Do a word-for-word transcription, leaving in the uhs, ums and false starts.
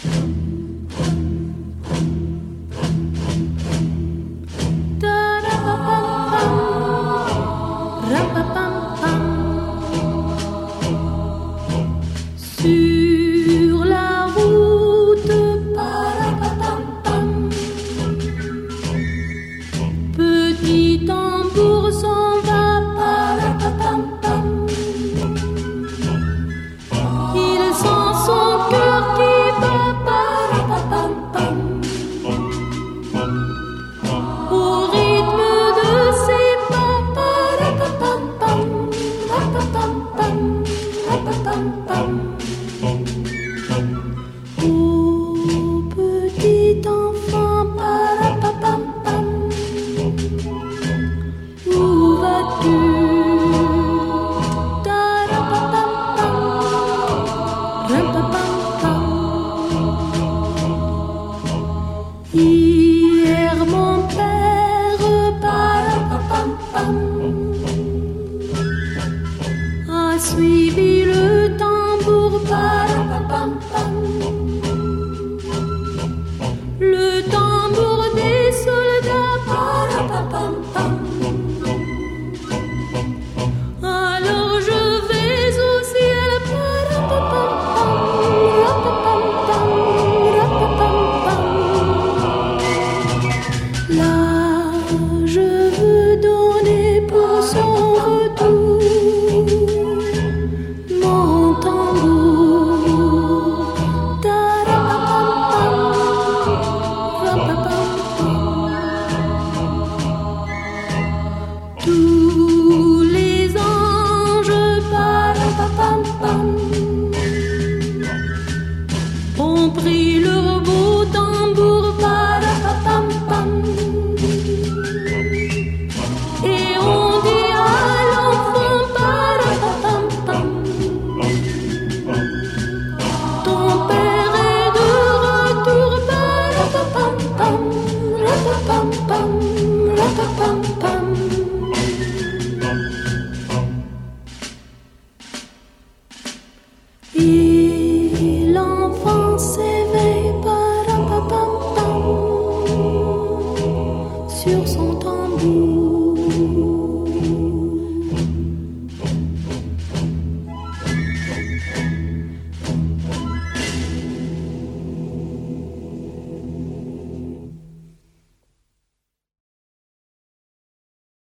Sur la route, petit tambour s'en va. Il sent son cœur qui bat au rythme de ses pas. Oh petit enfant, où vas-tu? Hier mon père a suivi le tambour, le tambour des soldats. Alors je vais au ciel. Là, je veux donner pour son retour mon tambour. Tous les anges ont pris leur beau tambour et on dit à l'enfant, ton père est de retour. Et